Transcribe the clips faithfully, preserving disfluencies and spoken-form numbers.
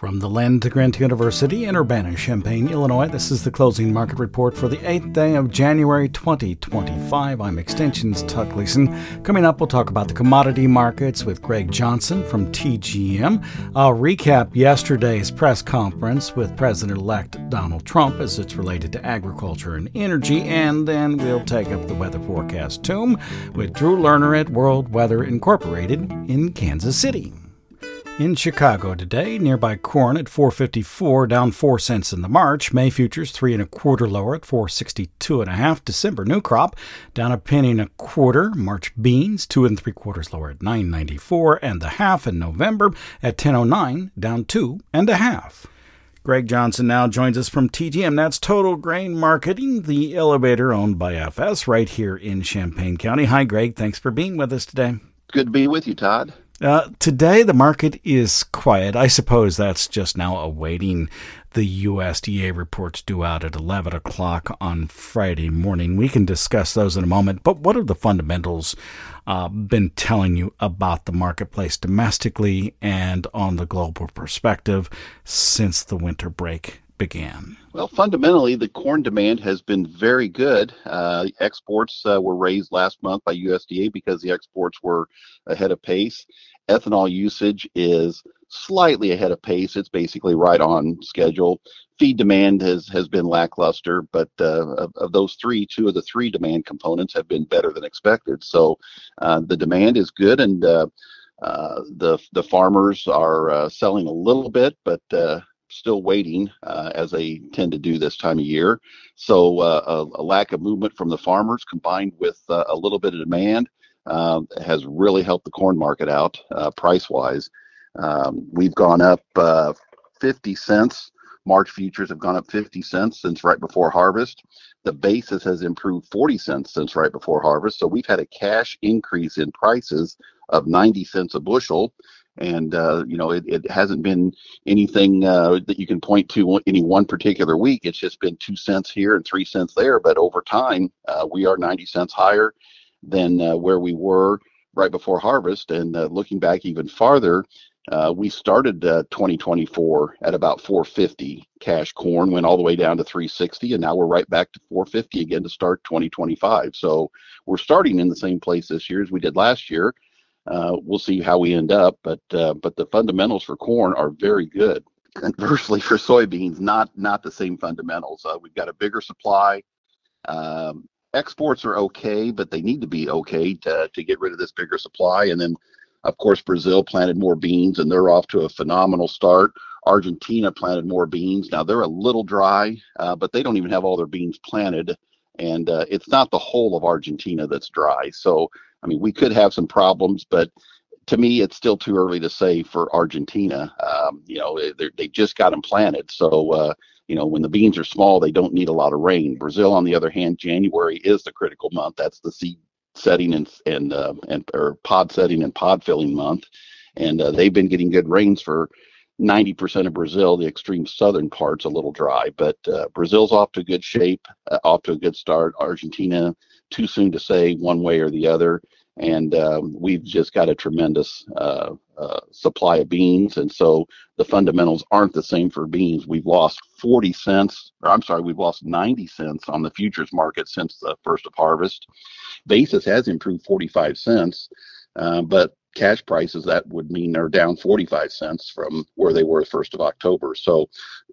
From the Land Grant University in Urbana-Champaign, Illinois, this is the closing market report for the eighth day of January twenty twenty-five. I'm Extension's Tuck Gleason. Coming up, we'll talk about the commodity markets with Greg Johnson from T G M. I'll recap yesterday's press conference with President-elect Donald Trump as it's related to agriculture and energy, and then we'll take up the weather forecast tomb with Drew Lerner at World Weather Incorporated in Kansas City. In Chicago today, nearby corn at four fifty-four, down four cents in the March. May futures three and a quarter lower at four sixty-two and a half. December new crop down a penny and a quarter. March beans two and three quarters lower at nine ninety-four, and the half in November at ten oh nine, down two and a half. Greg Johnson now joins us from T G M. That's Total Grain Marketing, the elevator owned by F S right here in Champaign County. Hi, Greg. Thanks for being with us today. Good to be with you, Todd. Uh, today, the market is quiet. I suppose that's just now awaiting the U S D A reports due out at eleven o'clock on Friday morning. We can discuss those in a moment. But what have the fundamentals uh, been telling you about the marketplace domestically and on the global perspective since the winter break began? Well, fundamentally, the corn demand has been very good. Uh, exports uh, were raised last month by U S D A because the exports were ahead of pace. Ethanol usage is slightly ahead of pace. It's basically right on schedule. Feed demand has, has been lackluster, but uh, of, of those three, two of the three demand components have been better than expected. So uh, the demand is good, and uh, uh, the the farmers are uh, selling a little bit, but uh, still waiting, uh, as they tend to do this time of year. So uh, a, a lack of movement from the farmers combined with uh, a little bit of demand uh, has really helped the corn market out uh, price-wise. Um, we've gone up uh, fifty cents. March futures have gone up fifty cents since right before harvest. The basis has improved forty cents since right before harvest. So we've had a cash increase in prices of ninety cents a bushel. And, uh, you know, it, it hasn't been anything uh, that you can point to any one particular week. It's just been two cents here and three cents there. But over time, uh, we are ninety cents higher than uh, where we were right before harvest. And uh, looking back even farther, uh, we started uh, twenty twenty-four at about four fifty cash corn, went all the way down to three sixty, and now we're right back to four fifty again to start twenty twenty-five. So we're starting in the same place this year as we did last year. Uh, we'll see how we end up, but uh, but the fundamentals for corn are very good. Conversely, for soybeans, not not the same fundamentals. Uh, we've got a bigger supply. Um, exports are okay, but they need to be okay to to get rid of this bigger supply. And then, of course, Brazil planted more beans, and they're off to a phenomenal start. Argentina planted more beans. Now they're a little dry, uh, but they don't even have all their beans planted, and uh, it's not the whole of Argentina that's dry. So, I mean, we could have some problems, but to me, it's still too early to say for Argentina. Um, you know, they just got them planted. So, uh, you know, when the beans are small, they don't need a lot of rain. Brazil, on the other hand, January is the critical month. That's the seed setting and and uh, and or pod setting and pod filling month. And uh, they've been getting good rains for ninety percent of Brazil. The extreme southern part's a little dry, but uh, Brazil's off to a good shape, uh, off to a good start. Argentina, too soon to say one way or the other. And um, we've just got a tremendous uh, uh, supply of beans. And so the fundamentals aren't the same for beans. We've lost forty cents, or I'm sorry, we've lost ninety cents on the futures market since the first of harvest. Basis has improved forty-five cents, uh, but cash prices, that would mean they're down forty-five cents from where they were the first of October. So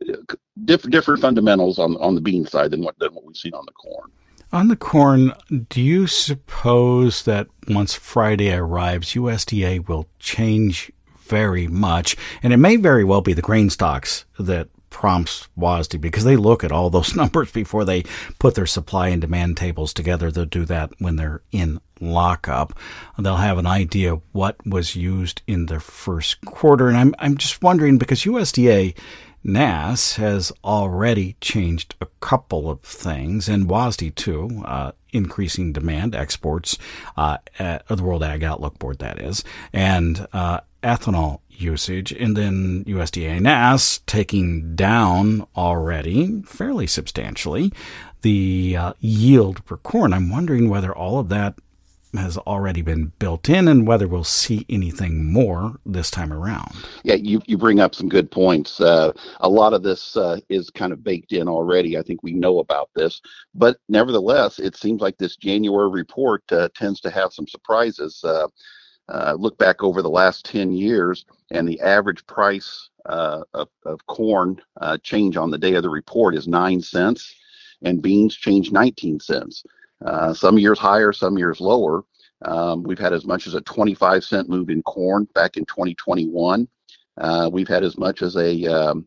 diff- different fundamentals on, on the bean side than what, than what we've seen on the corn. On the corn, do you suppose that once Friday arrives, U S D A will change very much? And it may very well be the grain stocks that prompts W A S D, because they look at all those numbers before they put their supply and demand tables together. They'll do that when they're in lockup. They'll have an idea what was used in the first quarter. And I'm I'm just wondering, because U S D A N A S has already changed a couple of things, and W A S D too, uh, increasing demand, exports, uh, at the World Ag Outlook Board, that is, and uh, ethanol usage, and then U S D A N A S taking down already fairly substantially the uh, yield for corn. I'm wondering whether all of that has already been built in and whether we'll see anything more this time around. Yeah, you, you bring up some good points. Uh, a lot of this uh, is kind of baked in already. I think we know about this. But nevertheless, it seems like this January report uh, tends to have some surprises. Uh, uh, look back over the last ten years, and the average price uh, of, of corn uh, change on the day of the report is nine cents, and beans change nineteen cents. Uh, some years higher, some years lower. Um, we've had as much as a twenty-five cent move in corn back in twenty twenty-one. Uh, we've had as much as a um,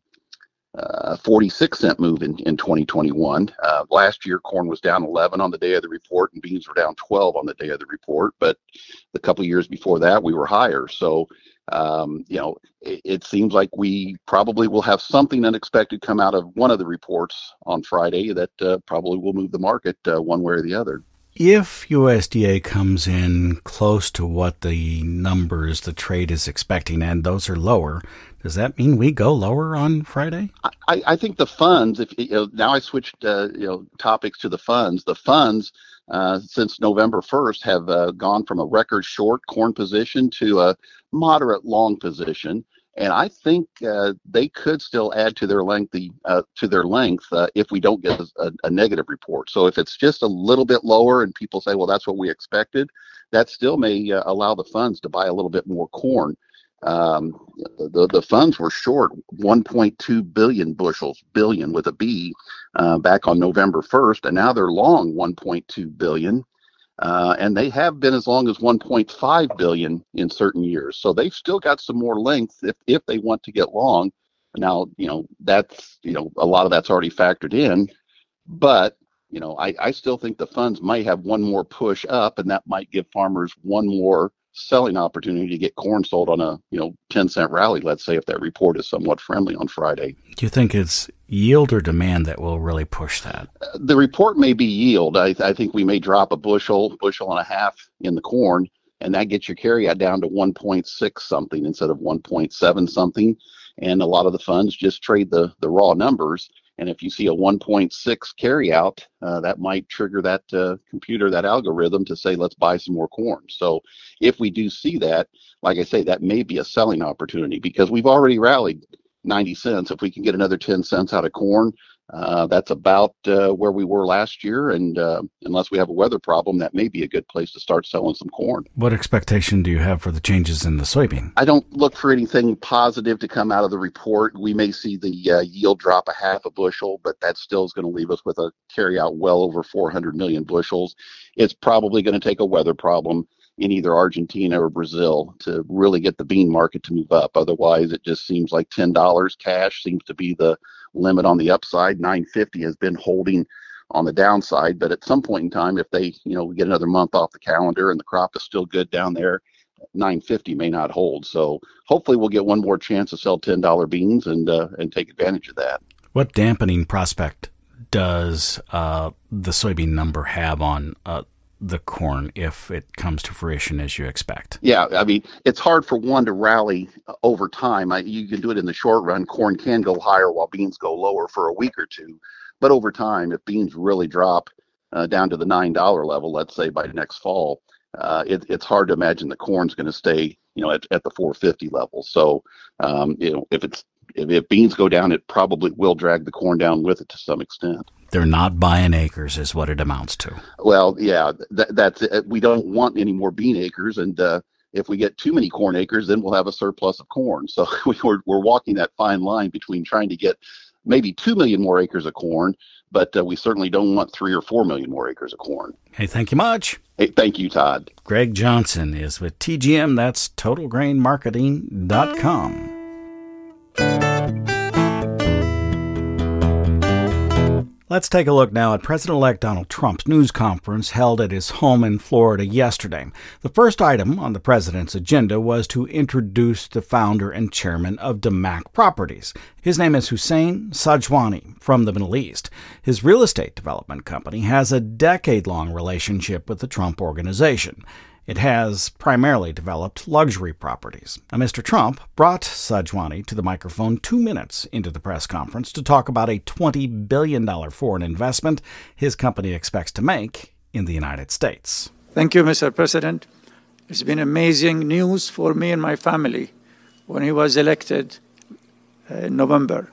uh, forty-six cent move in, in twenty twenty-one. Uh, last year, corn was down eleven on the day of the report, and beans were down twelve on the day of the report. But the couple of years before that, we were higher. So, um, you know, it, it seems like we probably will have something unexpected come out of one of the reports on Friday that uh, probably will move the market uh, one way or the other. If U S D A comes in close to what the numbers the trade is expecting, and those are lower, does that mean we go lower on Friday? I, I think the funds, if you know, now I switched uh, you know topics to the funds. The funds uh, since November first have uh, gone from a record short corn position to a moderate long position. And I think uh, they could still add to their lengthy uh, to their length uh, if we don't get a, a negative report. So if it's just a little bit lower and people say, well, that's what we expected, that still may uh, allow the funds to buy a little bit more corn. Um, the, the funds were short one point two billion bushels, billion with a B, uh, back on November first, and now they're long one point two billion. Uh, and they have been as long as one point five billion in certain years. So they've still got some more length if, if they want to get long. Now, you know, that's, you know, a lot of that's already factored in, but, you know, I, I still think the funds might have one more push up, and that might give farmers one more selling opportunity to get corn sold on a, you know, ten cent rally, let's say, if that report is somewhat friendly on Friday. Do you think it's yield or demand that will really push that? Uh, the report may be yield. I, I think we may drop a bushel, bushel and a half in the corn, and that gets your carryout down to one point six something instead of one point seven something. And a lot of the funds just trade the, the raw numbers. And if you see a one point six carryout, uh, that might trigger that uh, computer, that algorithm to say, let's buy some more corn. So if we do see that, like I say, that may be a selling opportunity because we've already rallied ninety cents. If we can get another ten cents out of corn, uh, that's about uh, where we were last year. And uh, unless we have a weather problem, that may be a good place to start selling some corn. What expectation do you have for the changes in the soybean? I don't look for anything positive to come out of the report. We may see the uh, yield drop a half a bushel, but that still is going to leave us with a carryout well over four hundred million bushels. It's probably going to take a weather problem in either Argentina or Brazil to really get the bean market to move up. Otherwise, it just seems like ten dollars cash seems to be the limit on the upside. nine fifty has been holding on the downside, but at some point in time, if they, you know, get another month off the calendar and the crop is still good down there, nine fifty may not hold. So hopefully we'll get one more chance to sell ten dollar beans and uh, and take advantage of that. What dampening prospect does uh, the soybean number have on uh, the corn if it comes to fruition as you expect? Yeah, I mean, it's hard for one to rally over time. I, you can do it in the short run. Corn can go higher while beans go lower for a week or two. But over time, if beans really drop uh, down to the nine dollar level, let's say by next fall, uh, it, it's hard to imagine the corn's going to stay, you know, at, at the four fifty level. So, um, you know, if it's if, if beans go down, it probably will drag the corn down with it to some extent. They're not buying acres is what it amounts to. Well, yeah, that, that's it. We don't want any more bean acres. And uh, if we get too many corn acres, then we'll have a surplus of corn. So we're, we're walking that fine line between trying to get maybe two million more acres of corn, but uh, we certainly don't want three or four million more acres of corn. Hey, thank you much. Hey, thank you, Todd. Greg Johnson is with T G M. That's total grain marketing dot com. Let's take a look now at President-elect Donald Trump's news conference held at his home in Florida yesterday. The first item on the president's agenda was to introduce the founder and chairman of Damac Properties. His name is Hussein Sajwani from the Middle East. His real estate development company has a decade-long relationship with the Trump Organization. It has primarily developed luxury properties. Now, Mister Trump brought Sajwani to the microphone two minutes into the press conference to talk about a twenty billion dollars foreign investment his company expects to make in the United States. Thank you, Mister President. It's been amazing news for me and my family when he was elected uh, in November.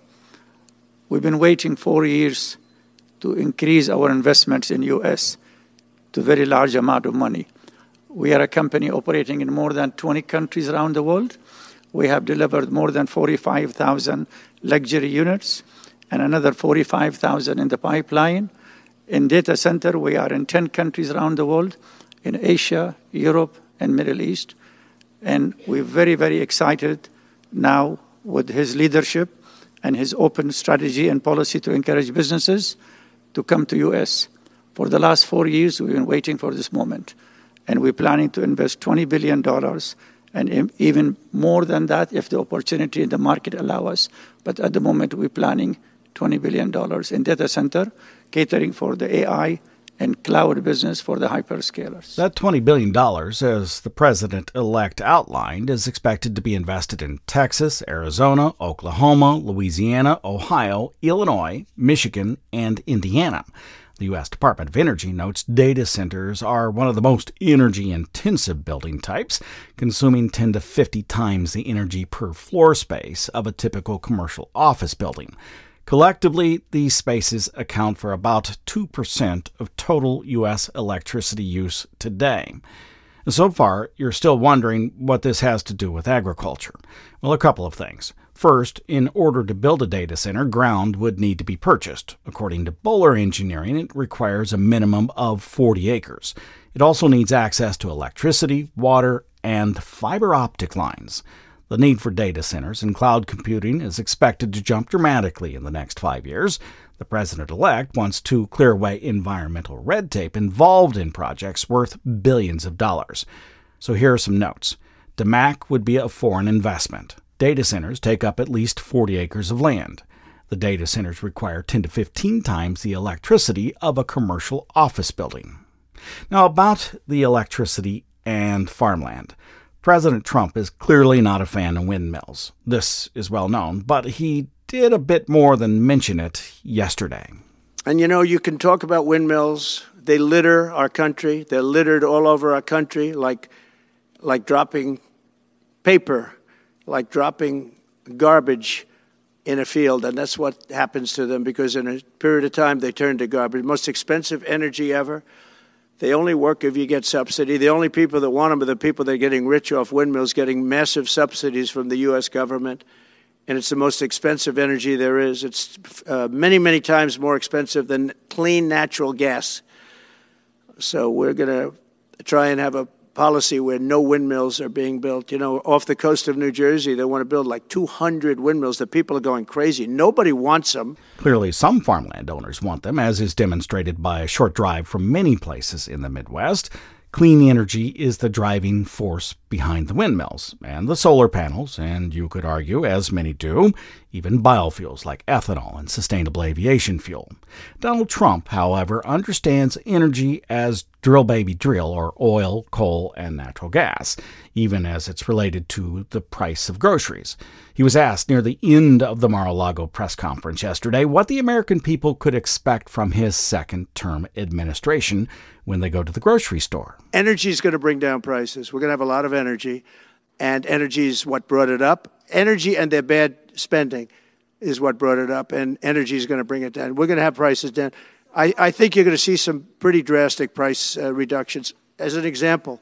We've been waiting four years to increase our investments in U S to a very large amount of money. We are a company operating in more than twenty countries around the world. We have delivered more than forty-five thousand luxury units and another forty-five thousand in the pipeline. In data center, we are in ten countries around the world, in Asia, Europe, and Middle East. And we're very, very excited now with his leadership and his open strategy and policy to encourage businesses to come to U S. For the last four years, we've been waiting for this moment. And we're planning to invest twenty billion dollars and even more than that if the opportunity in the market allow us. But at the moment, we're planning twenty billion dollars in data center, catering for the A I and cloud business for the hyperscalers. That twenty billion dollars, as the president-elect outlined, is expected to be invested in Texas, Arizona, Oklahoma, Louisiana, Ohio, Illinois, Michigan, and Indiana. The U S Department of Energy notes data centers are one of the most energy-intensive building types, consuming ten to fifty times the energy per floor space of a typical commercial office building. Collectively, these spaces account for about two percent of total U S electricity use today. So far, you're still wondering what this has to do with agriculture. Well, a couple of things. First, in order to build a data center, ground would need to be purchased. According to Bowler Engineering, it requires a minimum of forty acres. It also needs access to electricity, water, and fiber optic lines. The need for data centers and cloud computing is expected to jump dramatically in the next five years. The president-elect wants to clear away environmental red tape involved in projects worth billions of dollars. So here are some notes. D M A C would be a foreign investment. Data centers take up at least forty acres of land. The data centers require ten to fifteen times the electricity of a commercial office building. Now, about the electricity and farmland. President Trump is clearly not a fan of windmills. This is well known, but he did a bit more than mention it yesterday. And you know, you can talk about windmills. They litter our country. They're littered all over our country, like, like dropping paper, like dropping garbage in a field. And that's what happens to them, because in a period of time, they turn to garbage. Most expensive energy ever. They only work if you get subsidy. The only people that want them are the people that are getting rich off windmills, getting massive subsidies from the U S government. And it's the most expensive energy there is. It's uh, many, many times more expensive than clean natural gas. So we're going to try and have a policy where no windmills are being built. You know, off the coast of New Jersey, they want to build like two hundred windmills. The people are going crazy. Nobody wants them. Clearly, some farmland owners want them, as is demonstrated by a short drive from many places in the Midwest. Clean energy is the driving force behind the windmills and the solar panels, and you could argue, as many do, even biofuels like ethanol and sustainable aviation fuel. Donald Trump, however, understands energy as drill baby drill, or oil, coal, and natural gas, even as it's related to the price of groceries. He was asked near the end of the Mar-a-Lago press conference yesterday what the American people could expect from his second-term administration when they go to the grocery store. Energy is going to bring down prices. We're going to have a lot of energy, and energy is what brought it up. Energy and their bad spending is what brought it up, and energy is going to bring it down. We're going to have prices down. I, I think you're going to see some pretty drastic price uh, reductions. As an example,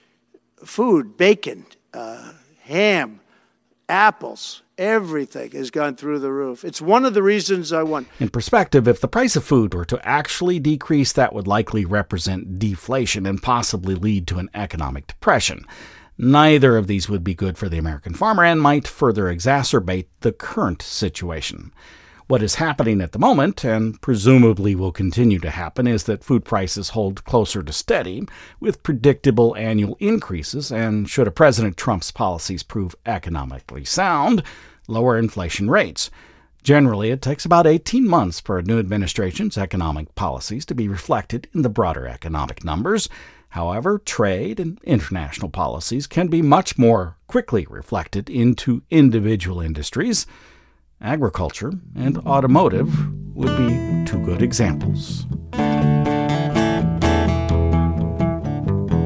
food, bacon, uh, ham, apples, everything has gone through the roof. It's one of the reasons I won. In perspective, if the price of food were to actually decrease, that would likely represent deflation and possibly lead to an economic depression. Neither of these would be good for the American farmer and might further exacerbate the current situation. What is happening at the moment, and presumably will continue to happen, is that food prices hold closer to steady, with predictable annual increases, and should a President Trump's policies prove economically sound, lower inflation rates. Generally, it takes about eighteen months for a new administration's economic policies to be reflected in the broader economic numbers. However, trade and international policies can be much more quickly reflected into individual industries. Agriculture and automotive would be two good examples.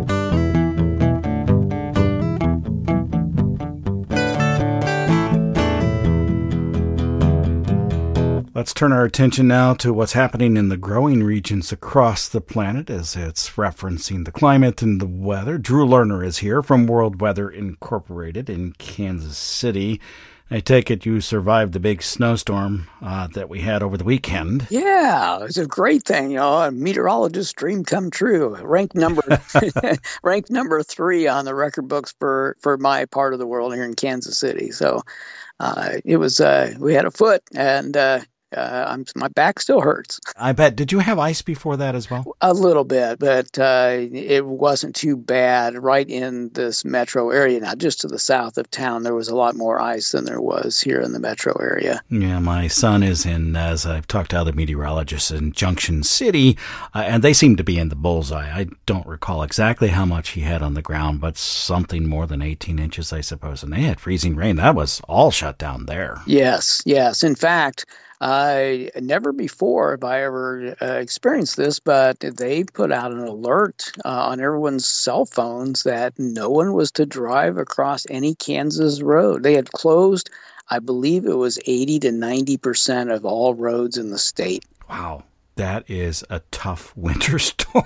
Let's turn our attention now to what's happening in the growing regions across the planet as it's referencing the climate and the weather. Drew Lerner is here from World Weather Incorporated in Kansas City. I take it you survived the big snowstorm uh, that we had over the weekend. Yeah, it was a great thing. You know, a meteorologist's dream come true. Ranked number ranked number three on the record books for, for my part of the world here in Kansas City. So uh, it was, uh, we had a foot, and uh, Uh, I'm, my back still hurts. I bet. Did you have ice before that as well? A little bit, but uh, it wasn't too bad right in this metro area. Now, just to the south of town, there was a lot more ice than there was here in the metro area. Yeah, my son is in, as I've talked to other meteorologists, in Junction City, uh, and they seem to be in the bullseye. I don't recall exactly how much he had on the ground, but something more than eighteen inches, I suppose. And they had freezing rain. That was all shut down there. Yes, yes. In fact, I uh, never before have I ever uh, experienced this, but they put out an alert uh, on everyone's cell phones that no one was to drive across any Kansas road. They had closed, I believe it was eighty to ninety percent of all roads in the state. Wow. That is a tough winter storm.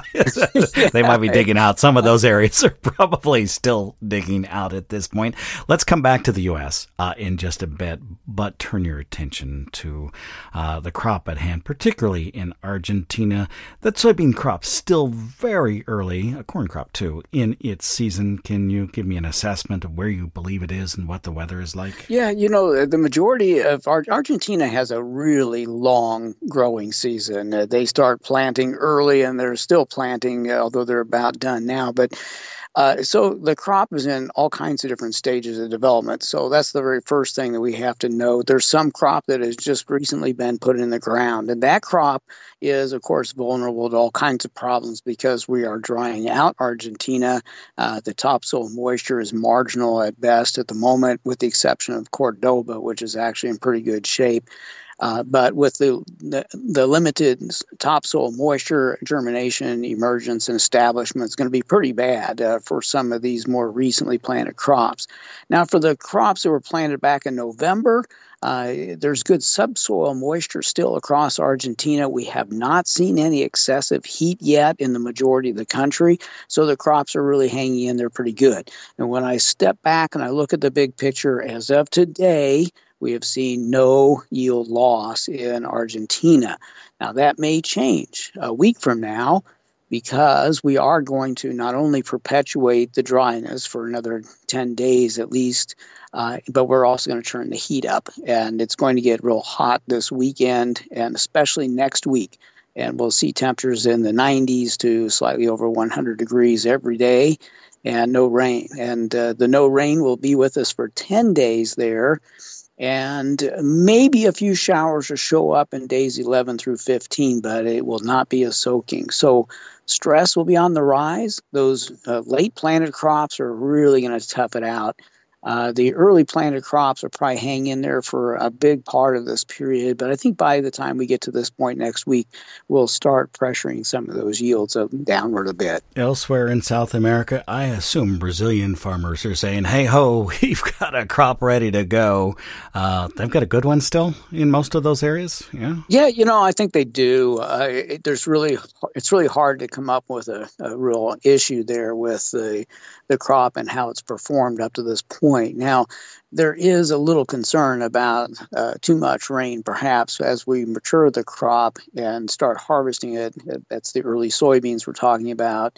They might be digging out. Some of those areas are probably still digging out at this point. Let's come back to the U S uh, in just a bit, but turn your attention to uh, the crop at hand, particularly in Argentina. That soybean crop's still very early, a corn crop too, in its season. Can you give me an assessment of where you believe it is and what the weather is like? Yeah, you know, the majority of Ar- Argentina has a really long growing season. Season. Uh, they start planting early, and they're still planting, although they're about done now. But uh, so the crop is in all kinds of different stages of development. So that's the very first thing that we have to know. There's some crop that has just recently been put in the ground, and that crop is, of course, vulnerable to all kinds of problems because we are drying out Argentina. Uh, the topsoil moisture is marginal at best at the moment, with the exception of Cordoba, which is actually in pretty good shape. Uh, but with the, the the limited topsoil moisture, germination, emergence, and establishment, it's going to be pretty bad uh, for some of these more recently planted crops. Now, for the crops that were planted back in November, uh, there's good subsoil moisture still across Argentina. We have not seen any excessive heat yet in the majority of the country, so the crops are really hanging in there pretty good. And when I step back and I look at the big picture, as of today, we have seen no yield loss in Argentina. Now, that may change a week from now because we are going to not only perpetuate the dryness for another ten days at least, uh, but we're also going to turn the heat up. And it's going to get real hot this weekend and especially next week. And we'll see temperatures in the nineties to slightly over one hundred degrees every day and no rain. And uh, the no rain will be with us for ten days there. And maybe a few showers will show up in days eleven through fifteen, but it will not be a soaking. So stress will be on the rise. Those uh, late planted crops are really going to tough it out. Uh, the early planted crops will probably hang in there for a big part of this period, but I think by the time we get to this point next week, we'll start pressuring some of those yields downward a bit. Elsewhere in South America, I assume Brazilian farmers are saying, hey ho, we've got a crop ready to go. Uh, they've got a good one still in most of those areas? Yeah, yeah, you know, I think they do. Uh, it, there's really, it's really hard to come up with a, a real issue there with the the crop and how it's performed up to this point. Now, there is a little concern about uh, too much rain, perhaps, as we mature the crop and start harvesting it. That's the early soybeans we're talking about.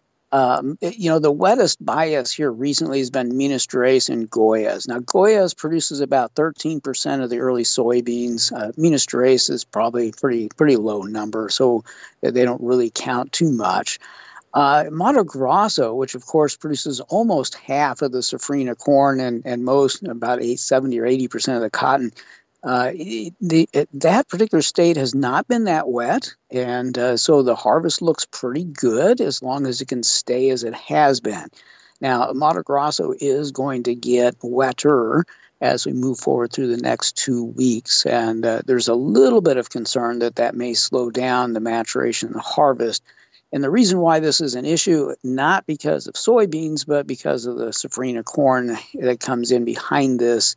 Um, it, you know, the wettest bias here recently has been Minas Gerais and Goiás. Now, Goiás produces about thirteen percent of the early soybeans. Uh, Minas Gerais is probably pretty pretty low number, so they don't really count too much. Uh, Mato Grosso, which of course produces almost half of the safrinha corn and, and most, about eight, seventy or eighty percent of the cotton, uh, the, it, that particular state has not been that wet. And uh, so the harvest looks pretty good as long as it can stay as it has been. Now, Mato Grosso is going to get wetter as we move forward through the next two weeks. And uh, there's a little bit of concern that that may slow down the maturation and the harvest. And the reason why this is an issue, not because of soybeans, but because of the safrinha corn that comes in behind this,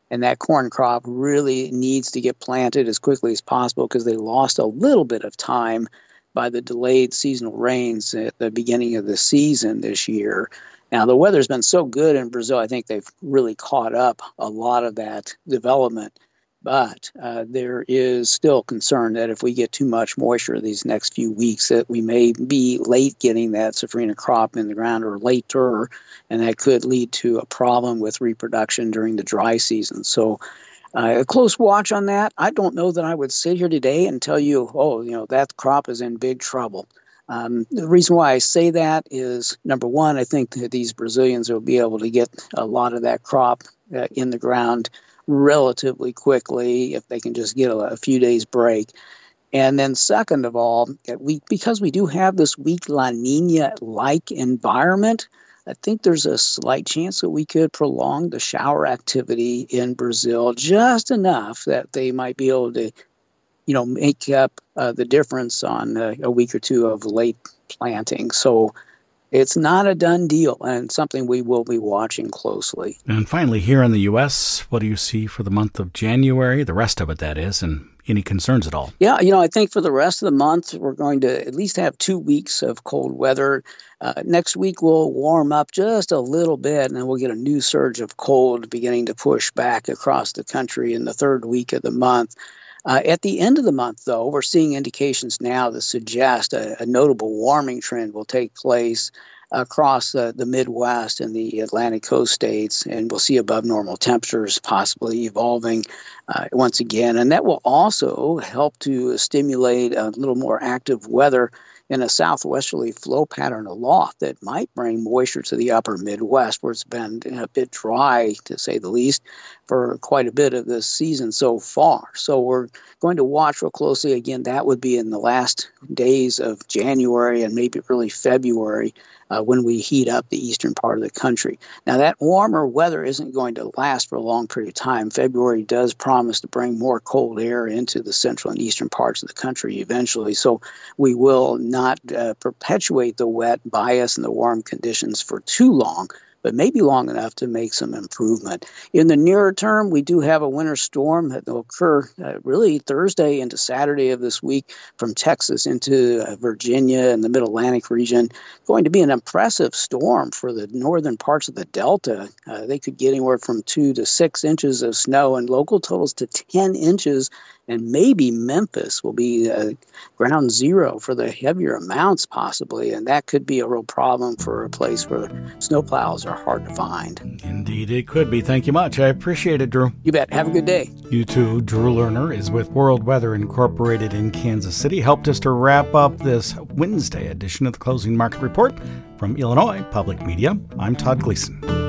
And that corn crop really needs to get planted as quickly as possible because they lost a little bit of time by the delayed seasonal rains at the beginning of the season this year. Now, the weather's been so good in Brazil, I think they've really caught up a lot of that development. But uh, there is still concern that if we get too much moisture these next few weeks, that we may be late getting that safrinha crop in the ground or later, and that could lead to a problem with reproduction during the dry season. So uh, a close watch on that. I don't know that I would sit here today and tell you, oh, you know, that crop is in big trouble. Um, the reason why I say that is, number one, I think that these Brazilians will be able to get a lot of that crop uh, in the ground relatively quickly if they can just get a, a few days break. And then second of all, we because we do have this weak La Nina-like environment, I think there's a slight chance that we could prolong the shower activity in Brazil just enough that they might be able to, you know, make up uh, the difference on uh, a week or two of late planting. So it's not a done deal, and something we will be watching closely. And finally, here in the U S, what do you see for the month of January, the rest of it, that is, and any concerns at all? Yeah, you know, I think for the rest of the month, we're going to at least have two weeks of cold weather. Uh, next week, we'll warm up just a little bit, and then we'll get a new surge of cold beginning to push back across the country in the third week of the month. Uh, at the end of the month, though, we're seeing indications now that suggest a, a notable warming trend will take place across uh, the Midwest and the Atlantic coast states, and we'll see above normal temperatures possibly evolving uh, once again. And that will also help to stimulate a little more active weather in a southwesterly flow pattern aloft that might bring moisture to the upper Midwest, where it's been a bit dry, to say the least, for quite a bit of this season so far. So we're going to watch real closely. Again, that would be in the last days of January and maybe early February uh, when we heat up the eastern part of the country. Now, that warmer weather isn't going to last for a long period of time. February does promise to bring more cold air into the central and eastern parts of the country eventually. So we will not uh, perpetuate the wet bias and the warm conditions for too long, but maybe long enough to make some improvement. In the nearer term, we do have a winter storm that will occur uh, really Thursday into Saturday of this week from Texas into uh, Virginia and the Mid-Atlantic region. Going to be an impressive storm for the northern parts of the Delta. Uh, they could get anywhere from two to six inches of snow and local totals to ten inches. And maybe Memphis will be uh, ground zero for the heavier amounts possibly. And that could be a real problem for a place where snowplows are hard to find. Indeed, it could be. Thank you much. I appreciate it, Drew. You bet. Have a good day. You too. Drew Lerner is with World Weather Incorporated in Kansas City. Helped us to wrap up this Wednesday edition of the Closing Market Report. From Illinois Public Media, I'm Todd Gleason.